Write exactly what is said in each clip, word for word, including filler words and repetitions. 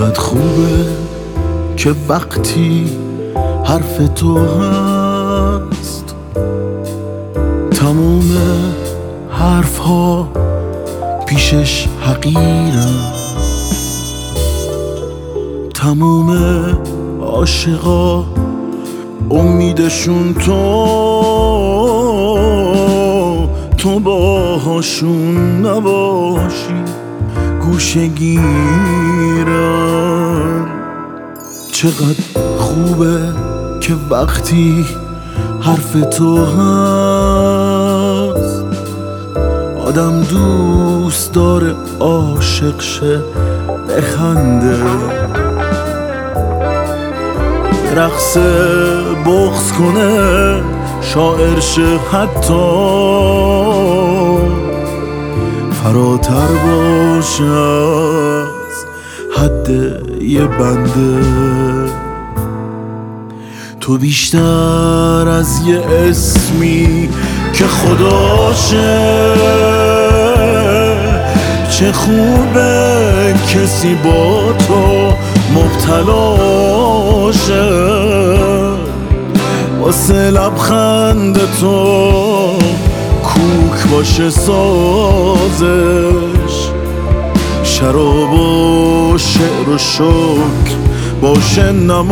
چقدر خوبه که وقتی حرف تو هست تموم حرف ها پیشش حقیرن، تموم عاشقا امیدشون تو تو باهاشون نباشی گوشه گیرن. چقدر خوبه که وقتی حرف تو هست آدم دوست داره عاشق شه، بخنده، رقص بغض کنه، شاعر شه، حتی فراتر باشه از حد یه بنده. تو بیشتر از یه اسمی که خداشه، چه خوبه کسی با تو مبتلاشه، واسه لبخند تو کوک باشه سازش، شراب و شعر و شکر باشه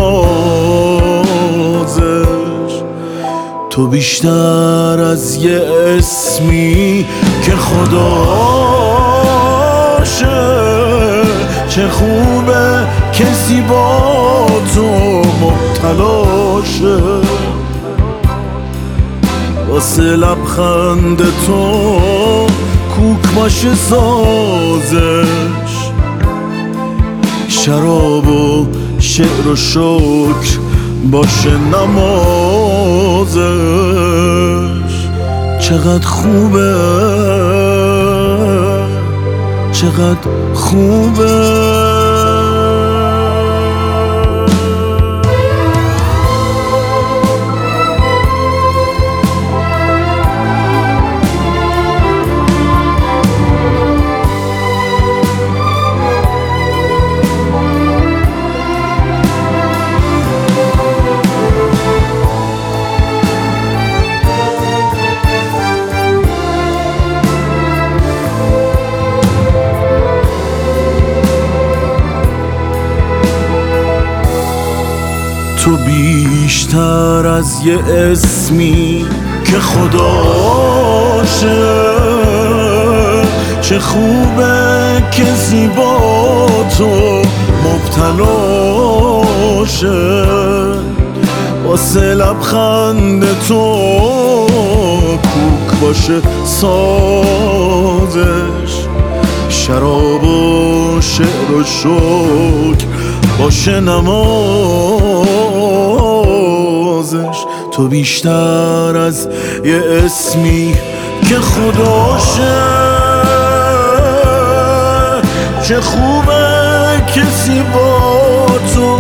نمازش. تو بیشتر از یه اسمی که خداشه، چه خوبه کسی با تو مبتلاشه، واسه لبخند تو کوک باشه سازش، شراب و شعر و شکر باشه نمازش. چقدر خوبه، چقدر خوبه. تو بیشتر از یه اسمی که خداشه، چه خوبه کسی با تو مبتلاشه، واسه لبخند تو کوک باشه سازش، شراب و شعر و شکر باشه نمازش. تو بیشتر از یه اسمی که خداشه، چه خوبه کسی با تو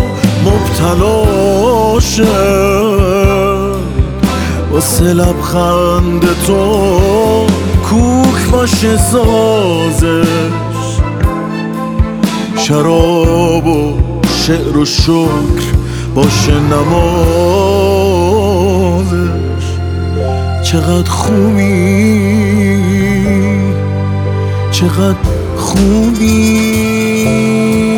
مبتلاشه، واسه لبخند تو کوک باشه سازش، شراب و شعر و شکر باشه نمازش. چقدر خوبی، چقدر خوبی.